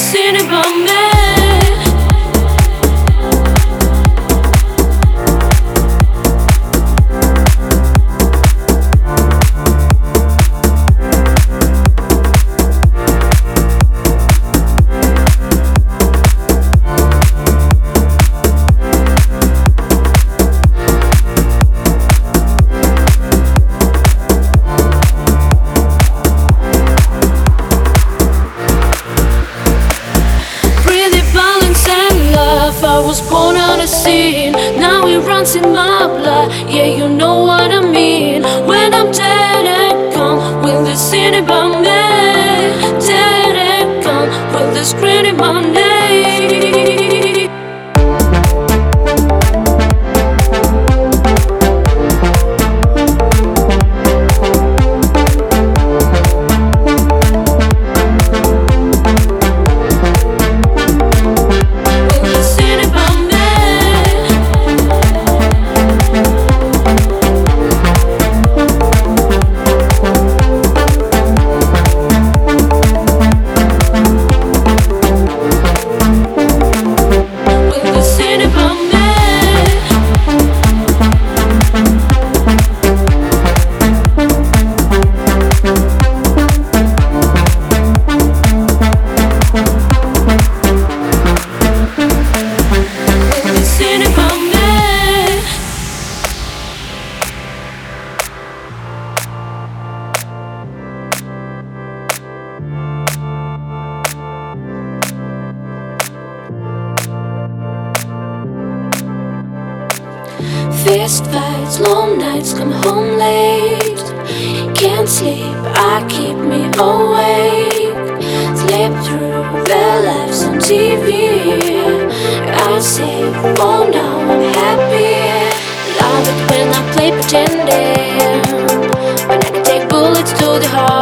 seen about me. I was born on a scene, now it runs in my blood. Yeah, you know what I mean. When I'm dead and gone, will they sing about me? Dead and gone, will they scream my name? Fist fights, long nights, come home late. Can't sleep, I keep me awake. Slip through their lives on TV. I say, oh now I'm happy. Love it when I play pretending, when I can take bullets to the heart.